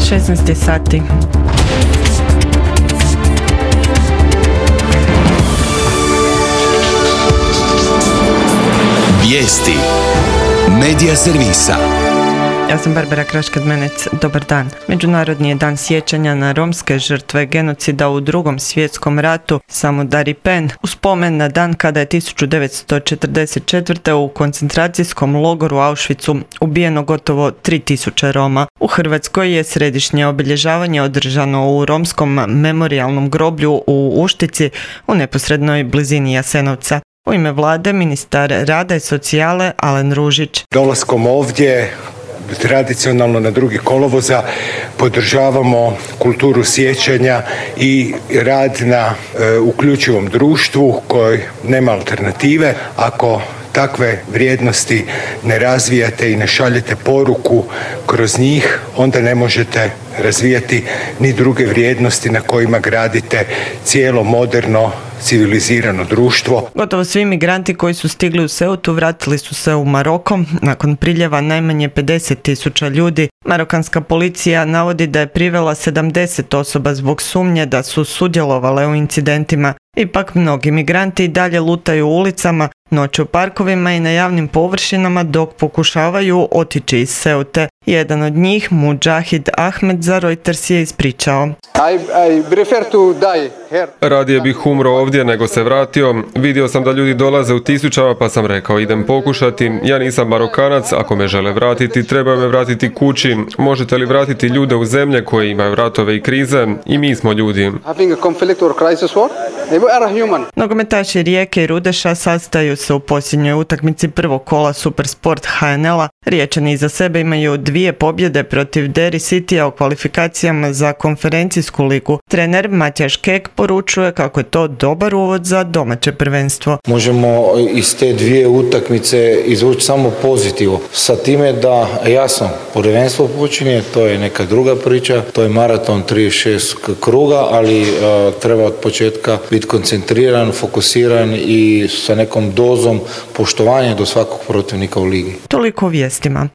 16 sati. Vijesti Medija servisa. Ja sam Barbara Kraškad-Menec, dobar dan. Međunarodni je dan sjećanja na romske žrtve genocida u Drugom svjetskom ratu Samudari Pen, u spomen na dan kada je 1944. u koncentracijskom logoru Auschwitzu ubijeno gotovo 3000 Roma. U Hrvatskoj je središnje obilježavanje održano u romskom memorijalnom groblju u Uštici u neposrednoj blizini Jasenovca. U ime vlade ministar rada i socijale Alen Ružić. Dolaskom ovdje tradicionalno na 2. kolovoza podržavamo kulturu sjećanja i rad na uključivom društvu koji nema alternative. Ako takve vrijednosti ne razvijate i ne šaljete poruku kroz njih, onda ne možete razvijati ni druge vrijednosti na kojima gradite cijelo moderno civilizirano društvo. Gotovo svi migranti koji su stigli u Ceutu vratili su se u Maroko nakon priljeva najmanje 50.000 ljudi. Marokanska policija navodi da je privela 70 osoba zbog sumnje da su sudjelovale u incidentima. Ipak mnogi migranti i dalje lutaju ulicama, noću u parkovima i na javnim površinama dok pokušavaju otići iz Ceute. Jedan od njih, Mudžahid Ahmed, za Reuters je ispričao. Radije bih umro ovdje nego se vratio. Vidio sam da ljudi dolaze u tisućama pa sam rekao idem pokušati. Ja nisam Marokanac, ako me žele vratiti, treba me vratiti kući. Možete li vratiti ljude u zemlje koje imaju ratove i krize? I mi smo ljudi. Nogometaši Rijeke i Rudeša sastaju se u posljednjoj utakmici prvog kola Supersport HNL-a. Riječani iza sebe imaju 2 pobjede protiv Derry Citya u kvalifikacijama za konferencijsku ligu. Trener Matjaž Kek poručuje kako je to dobar uvod za domaće prvenstvo. Možemo iz te 2 utakmice izvući samo pozitivo. Sa time da, jasno, prvenstvo počinje, to je neka druga priča, to je maraton 36 kruga, ali treba od početka biti koncentriran, fokusiran i sa nekom dozom poštovanja do svakog protivnika u ligi. Toliko o vijestima.